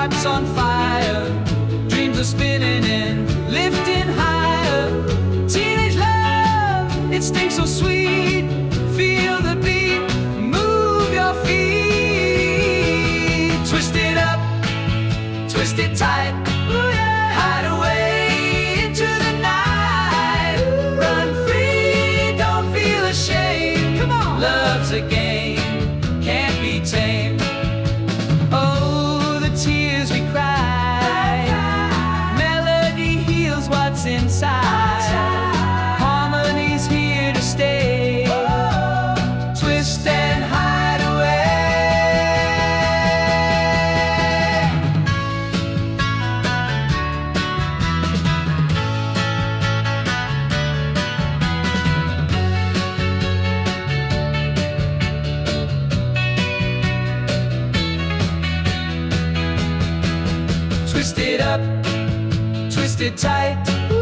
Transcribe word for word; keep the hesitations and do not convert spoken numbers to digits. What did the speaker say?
heart's on fire, dreams are spinning and lifting higher. Teenage love, it stinks so sweet. Feel the beat, move your feet. Twist it up, twist it tight. Ooh, yeah. Hide away into the night. Ooh. Run free, don't feel ashamed. Come on. Love's a game, can't be tamed. Oh, the tears we cry. Melody heals what's inside. Harmony's here to stay. Twist and hide away. Twist it up, twist it tight.